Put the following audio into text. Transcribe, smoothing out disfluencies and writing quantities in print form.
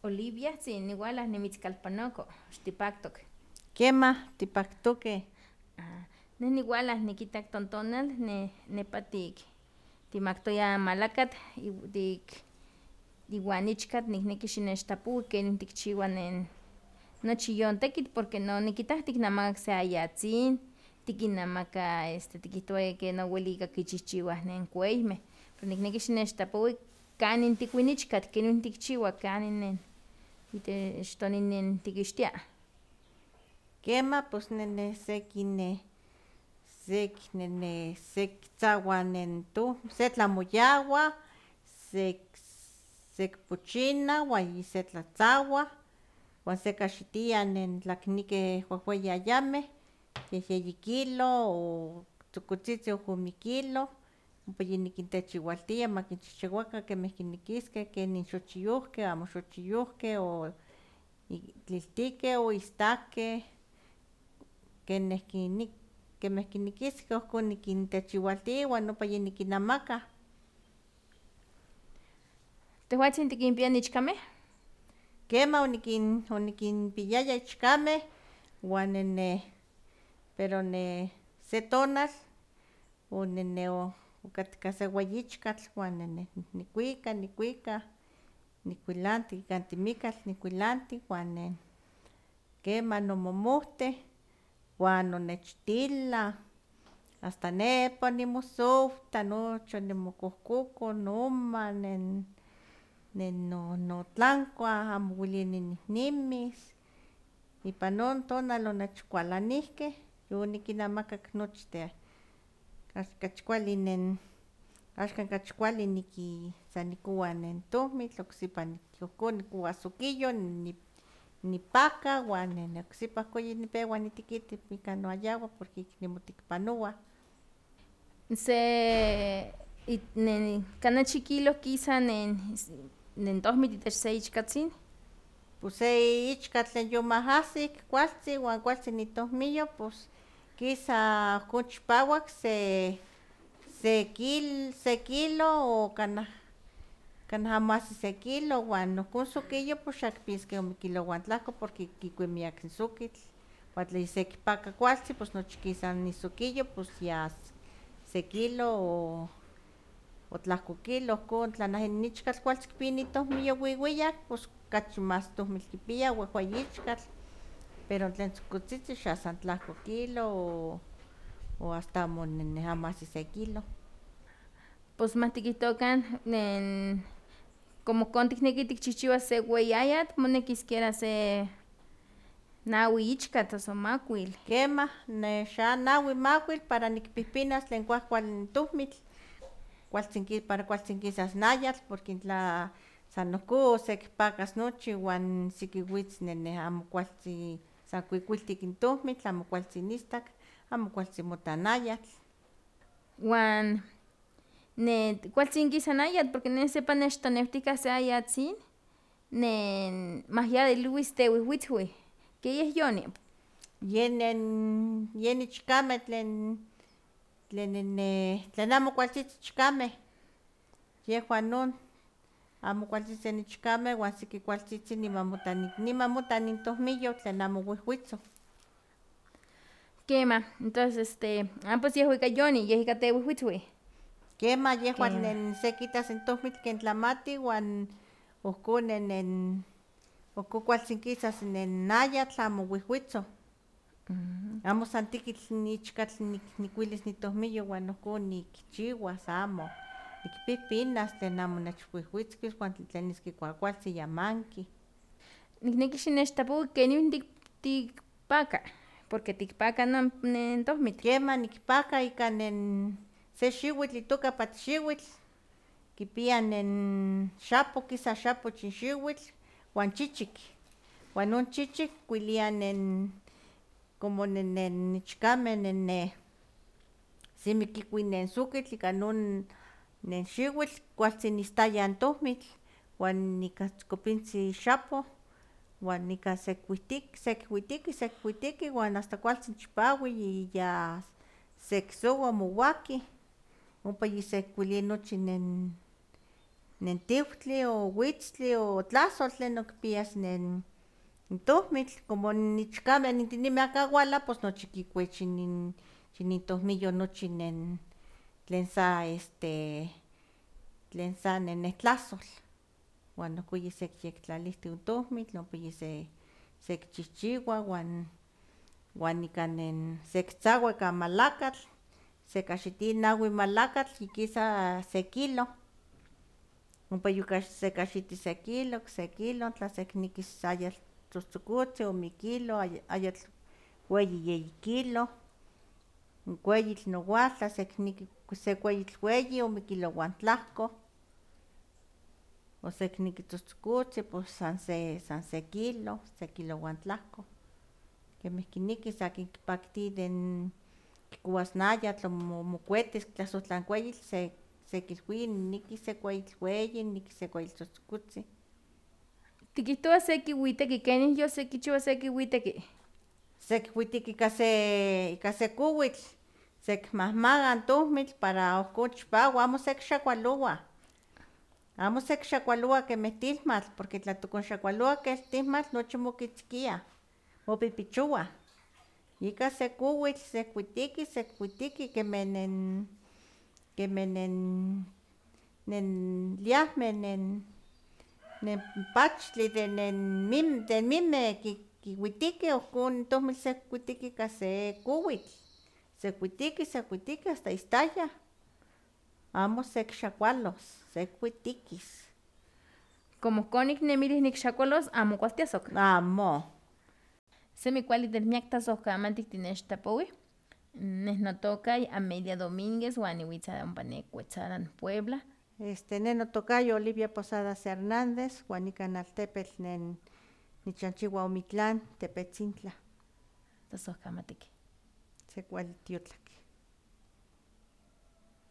Oliviatzin niualah nimitzkalpanoko, xtipaktok. Kemah tipaktokeh. Neh niualah nikitak tontonal nepa timaktoya malakatl iwan ichkatl nikneki xinechtapoi kenin tikchiwa nochi yon tekitl porque no nikitah tiknamakak se ayatzin, tikinnamaka tikihtowa ke nowel ika kichihchiwah kuawmeh, pero nikneki xinechtapoi kanin tikui n ichkatl, kenin tikchiwa, kanin itech tonin tikixtia. Kemah pues sektzawa setlamoyawa, sekpochina wan yisetlatzawa, wan sekaxitia tlaknikeh wehweyi ayameh, yehyeyi kilo o tzokotzitzin ome kilo, ompa yonikintechiwaltia ma kinchihchiwakan kemeh kinekiskeh, kenin xochiyojkeh, amo xochiyojkeh, o tliltikeh o istakeh, kemeh kinekiskeh ohkon nikintechiwaltia wan ompa yonikinnamakah. ¿Tehwatzin tikinpia n ichkameh? Kemah onikinpiaya ichkameh, wan pero se tonal okatka se weyi ichkatl wan nikuika, nikuilanti kan timikatl nikuilanti wan kemah omomohteh wan onechtilah, asta nepa onimosowtah, nochi onimokohkokon noma, notlankuah, amo owelini nihnimis, ipan non tonal onechkualanihkeh, yonikinnamakak nochtin, axkan kachi kuali san nikoua tohmitl, oksepa ohkon nikua sokiyo, nipaka wan oksipa ihkon yinipewa nitekiti ika noayawa porque ik nimotekipanowa. ¿Kan achi kilo kisa nen tohmitl itech se ichkatzin? Pus se ichkatl tlen yomahasik kualtzin wan kualtzin itohmiyo pus kisa ohkon chipawak se kilo o kanah amo ahsi se kilo, wan ohkon sokiyo pus xakpiaskeh ome kilowantlahko porque kikui miak n sokitl, wan tla yosekipaka kualtzin pus nochi kisa n isokiyo pus ya se kilo o tlahko kilo ohkon, tla nah n ichkatl kualtzin kipia itohmiyo wiwiyak pus kachi mas tohmitl kipia, wehweyi ichkatl, pero tlen tzokotzitzin xa san tlahko kilo o asta amo ahsi se kilo. Pus ma tikihtokan como ihkon tikneki tikchihchiwas se weyi ayatl moneki sikiera se nawi ichkatl o makuil. Kemah xa nawi makuil para nikpihpinas tlen kuahkuali n tohmitl, para kualtzin kisas n ayatl porque tla san ohkon osekipakas nochi wan sekiwitz amo kualtzin san kuikuiltik n tohmitl, amo kualtzin istak, amo kualtzin mota n ayatl. Wan kualtzin kisa n ayatl porque neh sepa nechtonewtika se ayatzin mahyalilwis tewihwitzwih, ke yeh yoni? Yen ichkameh tlen amo kualtzitzin ichkameh, yehwan non amo kualtzitzin ichkameh wan seki kualtzitzin niman mota n tohmiyo tlen amo wihwitzoh. Kemah, entonces pues yehwan ika yonin, yeh ika tewihwitzwih. Kemah yehwan sekitas n tohmitl ken tlamati wan ohkon ohkon kualtzin kisas n ayatl amo wihwitzoh, amo san tikitl n ichkatl nikuilis nitohmiyo wan ohkon nikchiwas amo, nikpihpinas tlen amo nechwihwitzkis wan tlen iskeh kuakualtzin yamanki. Nikneki xinechtapoi kenin tikpaka, porque tikpaka non tohmitl. Kemah nikpaka ika se xiwitl itoka patxiwitl, kipia xapoh, kisa xapoh ich n xiwitl wan chichik, wan non chichik kuilia como ichkameh semi kikui n sokitl ika non xiwitl kualtzin istaya n tohmitl wan ika itzkopintzin xapoh wan ika sekwitiki wan asta kualtzin chipawi y ya seksowa mowaki, ompa yisekuilia nochi nen tiuhtli o witztli o tlahsol tlen okpias nen tohmitl, como nichkameh nintinimeh aka uala pues nochi kikuech inin tohmillo nochi nen tlen sa tlen sa tlahsol, uan ohcon sekyektlalihtih n tohmitl, ompa yeh sekchihchiwa uan ika sektzawa ika malakatl, sekahxitia naui malakatl kisa se kilo, ompa sekahxiti se kilo, tla seknekis ayatl tzohtzokotzin ome kilo, ayatl weyi yeyi kilo, n kueyitl nogual tla sekneki se kueyitl weyi 1.5 kg, o sekneki tzohtzokotzin pues san se kilo, 1.5 kg, kemih kinekis akin kipakti kikowas n ayatl o mokuetis kitlasojtla n kueyitl sekilwia niki se kueyitl weyi, niki se kueyitl tzohtzokotzin. Tikihtowa sekiuiteki, kenih yosekichiwa sekiuiteki. Sekiuiteki ika se kowitl, sekimahmaga n tohmitl para ohkon chipawa, amo sekixakualowa kemih tilmatl, porque tla tikonxakualowah keh tilmatl nochi mokitzkiah, mopipichowah, ika se kowitl sekuiteki kemih nen liahmeh nen pachtli de mimeh kiuitikeh ohkon n tohmitl sekuiteki ika se kowitl, sekuiteki asta istaya, amo sekixakualos, sekuitikis. Como ohkon niknemilih nikxakualos amo kualtiasok. Amo. Semi kuali de miak tlasojkamantik tinechtlapowih, neh notoka Amelia Domínguez uan niwitza ompa ne Cuetzalan, Puebla. Neh notokayo Olivia Posadas Hernández, uan nikan altepetl nichanchiua Omitlán, Tepetzintla. Tlasojkamatiki. Sekuali tiotlak.